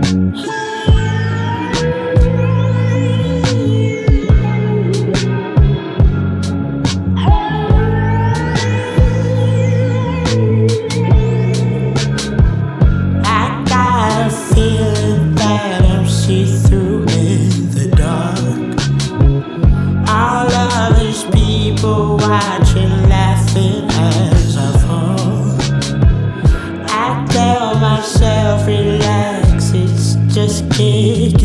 Watching, laughing as I fall. I tell myself, relax, it's just kick